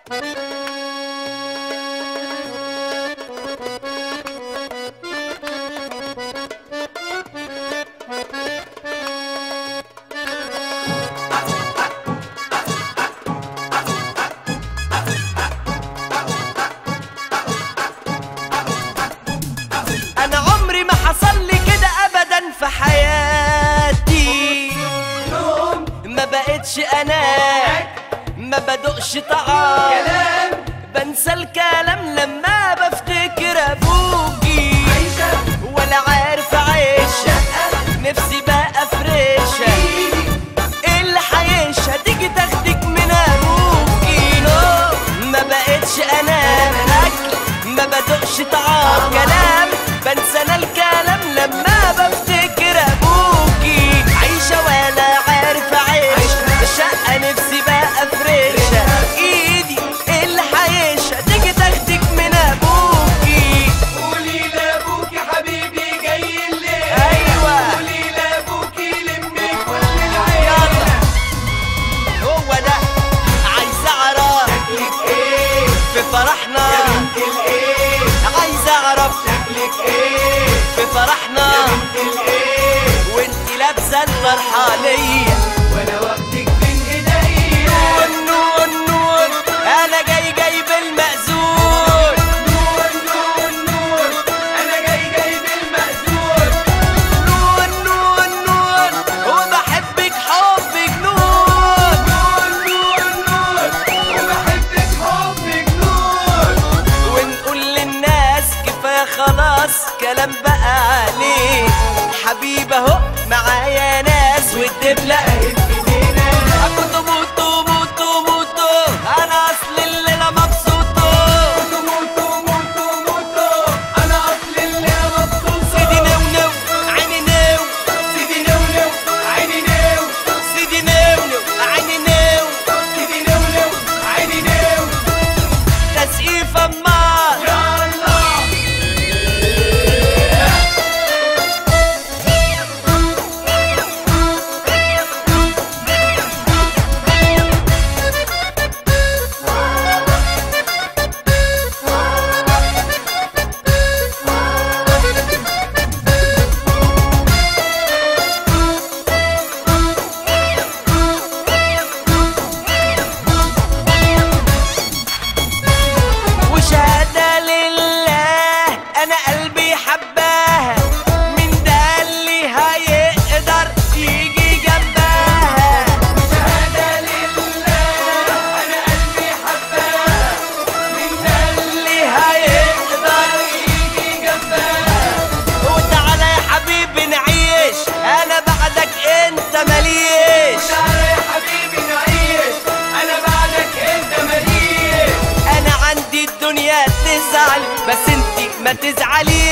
انا عمري ما حصل لي كده ابدا في حياتي، ما بقتش انا ما بدقش طعام، بنسى الكلام لما بفتكر ابوكي، ولا عارف اعيش نفسي بقى فريشه، ايه اللي حيش هتيجي تاخدك من ابوكي؟ ما بقتش انا اكل ما بدقش طعام، كلام بنسى انا الكلام لما بفتكر ابوكي، عايشه ولا عارف اعيش الشقه نفسي بقى فريشه، ايدي ايه اللي حيش هتيجي تاخدك من ابوكي؟ قولي لابوكي حبيبي جاي الليل، ايوه قولي لابوكي لمي كل العيله. هو ده عايز اعرف شكلك ايه في فرحنا، يا بنت الايه، عايز اعرف شكلك ايه في فرحنا يا بنت الايه، وانتي لابسه الفرحانيه، وانا واخدك بين ايديا. نور نور نور انا جاي بالمأذون، نور نور نور انا جاي بالمأذون. نور نور نور وبحبك حب جنون، نور نور نور وبحبك حب جنون. ونقول للناس كفايه خلاص كلام بقى عليه، حبيبي اهو معايا ناس والدبله بقت ايدينا موتو موتو موتو موتو انا اصل الليله مبسوطه، موتو موتو موتو انا اصل اللي مبسوط. سيدي نونو عيني نو، سيدي نونو عيني نو، سيدي نونو عيني نو، سيدي نونو عيني نو. تسقيف امال يا الله وشهادة لله أنا قلبي حباها، من ده اللي هيقدر يجي جنبها؟ شهادة لله انا قلبي حباها، من ده اللي هيقدر يجي جنبها. وتعالى يا حبيبي نعيش، أنا بعدك أنت مليش، تعالى يا حبيبي نعيش، انا بعدك انت ماليش. أنا عندي الدنيا تزعل بس أنتي ما تزعليش.